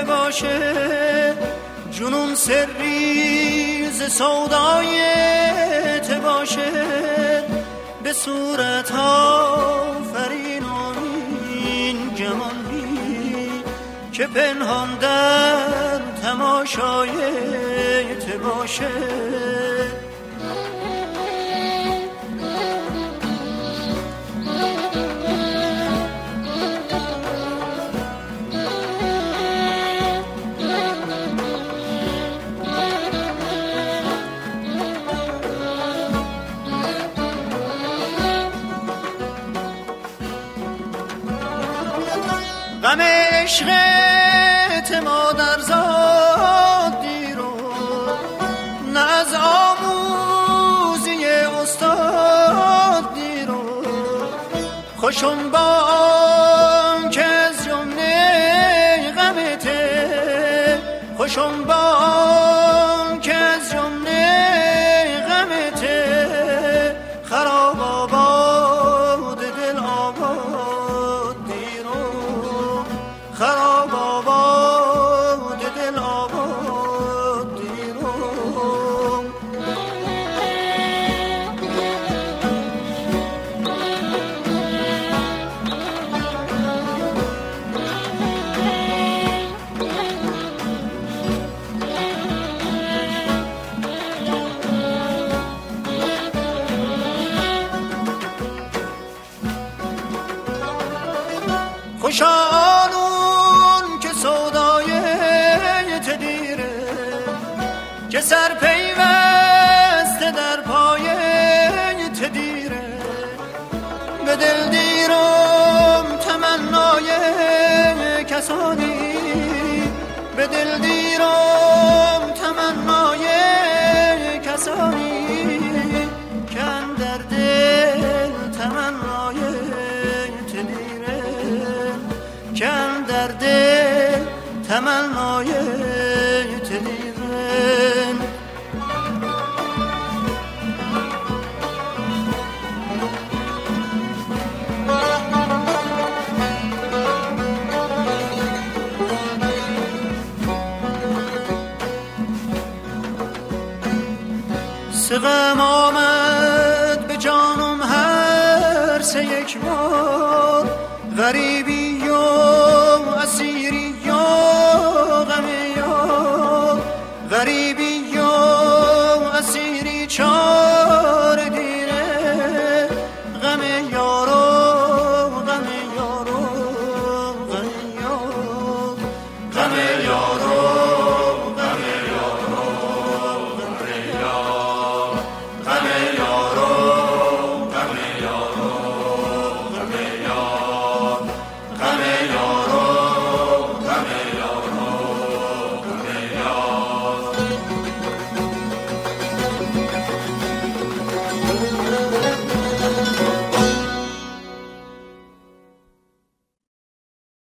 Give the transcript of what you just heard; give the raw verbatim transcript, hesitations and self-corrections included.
باشه، جنون سری ز سودای ته باشه، به صورت آفرین آمین جمال بی که پنهان در تماشای ته باشه. غم عشقت مادر زاد دیرو، نه از آموزی استاد دیرو، خوشم با آن که از جمله غمته، خوشم با آن که از جمله غمته، خراب آباد دل آباد دیرو، خراب آباد دل آباد دیرو. خوشانون که سودای تدیره، که سر پیوسته در پای تدیره، به دل دیرم تمنای کسانی، به دل دیرم تمنای کسانی، که اندر دل تمنای تدیره، که اندر دل تمنای تدیره. سقم آمد به جانم هر سه یک بار، غریبی و